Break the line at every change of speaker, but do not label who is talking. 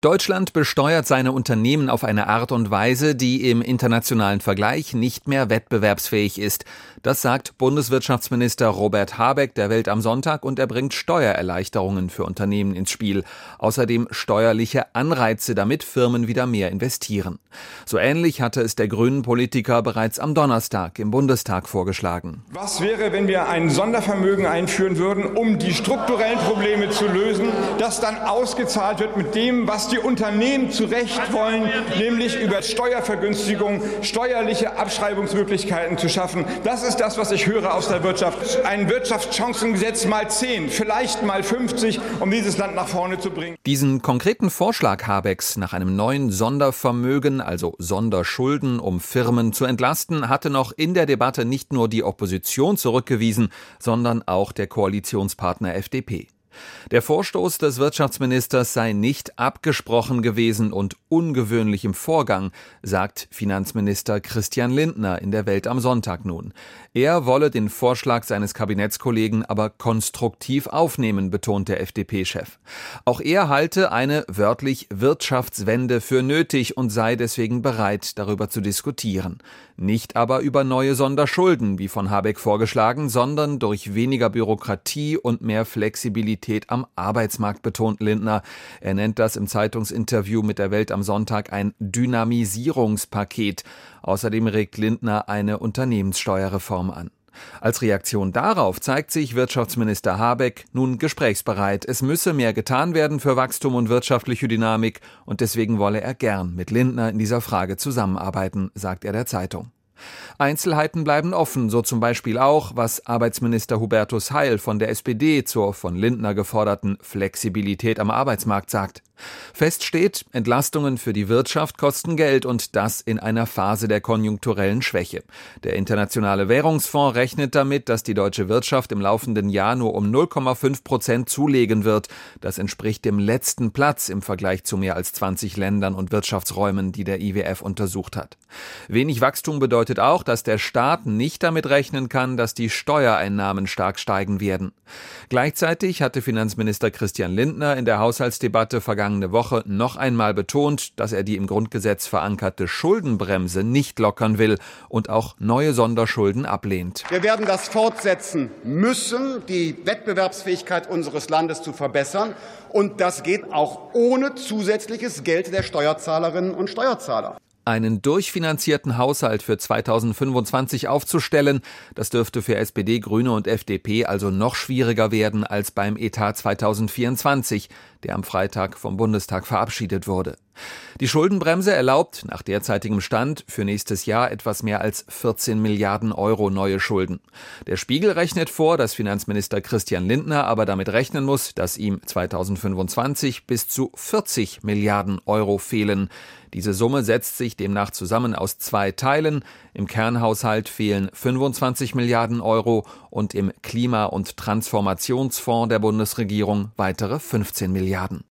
Deutschland besteuert seine Unternehmen auf eine Art und Weise, die im internationalen Vergleich nicht mehr wettbewerbsfähig ist. Das sagt Bundeswirtschaftsminister Robert Habeck der Welt am Sonntag und er bringt Steuererleichterungen für Unternehmen ins Spiel. Außerdem steuerliche Anreize, damit Firmen wieder mehr investieren. So ähnlich hatte es der Grünen-Politiker bereits am Donnerstag im Bundestag vorgeschlagen.
Was wäre, wenn wir ein Sondervermögen einführen würden, um die strukturellen Probleme zu lösen, das dann ausgezahlt wird mit dem, was die Unternehmen zu Recht wollen, nämlich über Steuervergünstigung, steuerliche Abschreibungsmöglichkeiten zu schaffen. Das ist das, was ich höre aus der Wirtschaft. Ein Wirtschaftschancengesetz mal 10, vielleicht mal 50, um dieses Land nach vorne zu bringen.
Diesen konkreten Vorschlag Habecks nach einem neuen Sondervermögen, also Sonderschulden, um Firmen zu entlasten, hatte noch in der Debatte nicht nur die Opposition zurückgewiesen, sondern auch der Koalitionspartner FDP. Der Vorstoß des Wirtschaftsministers sei nicht abgesprochen gewesen und ungewöhnlich im Vorgang, sagt Finanzminister Christian Lindner in der Welt am Sonntag nun. Er wolle den Vorschlag seines Kabinettskollegen aber konstruktiv aufnehmen, betont der FDP-Chef. Auch er halte eine wörtlich Wirtschaftswende für nötig und sei deswegen bereit, darüber zu diskutieren. Nicht aber über neue Sonderschulden, wie von Habeck vorgeschlagen, sondern durch weniger Bürokratie und mehr Flexibilität am Arbeitsmarkt, betont Lindner. Er nennt das im Zeitungsinterview mit der Welt am Sonntag ein Dynamisierungspaket. Außerdem regt Lindner eine Unternehmenssteuerreform an. Als Reaktion darauf zeigt sich Wirtschaftsminister Habeck nun gesprächsbereit. Es müsse mehr getan werden für Wachstum und wirtschaftliche Dynamik und deswegen wolle er gern mit Lindner in dieser Frage zusammenarbeiten, sagt er der Zeitung. Einzelheiten bleiben offen, so zum Beispiel auch, was Arbeitsminister Hubertus Heil von der SPD zur von Lindner geforderten Flexibilität am Arbeitsmarkt sagt. Fest steht, Entlastungen für die Wirtschaft kosten Geld und das in einer Phase der konjunkturellen Schwäche. Der Internationale Währungsfonds rechnet damit, dass die deutsche Wirtschaft im laufenden Jahr nur um 0,5% zulegen wird. Das entspricht dem letzten Platz im Vergleich zu mehr als 20 Ländern und Wirtschaftsräumen, die der IWF untersucht hat. Wenig Wachstum bedeutet auch, dass der Staat nicht damit rechnen kann, dass die Steuereinnahmen stark steigen werden. Gleichzeitig hatte Finanzminister Christian Lindner in der Haushaltsdebatte vergangene Woche noch einmal betont, dass er die im Grundgesetz verankerte Schuldenbremse nicht lockern will und auch neue Sonderschulden ablehnt.
Wir werden das fortsetzen müssen, die Wettbewerbsfähigkeit unseres Landes zu verbessern. Und das geht auch ohne zusätzliches Geld der Steuerzahlerinnen und Steuerzahler.
Einen durchfinanzierten Haushalt für 2025 aufzustellen, das dürfte für SPD, Grüne und FDP also noch schwieriger werden als beim Etat 2024, der am Freitag vom Bundestag verabschiedet wurde. Die Schuldenbremse erlaubt nach derzeitigem Stand für nächstes Jahr etwas mehr als 14 Milliarden Euro neue Schulden. Der Spiegel rechnet vor, dass Finanzminister Christian Lindner aber damit rechnen muss, dass ihm 2025 bis zu 40 Milliarden Euro fehlen. Diese Summe setzt sich demnach zusammen aus zwei Teilen. Im Kernhaushalt fehlen 25 Milliarden Euro und im Klima- und Transformationsfonds der Bundesregierung weitere 15 Milliarden.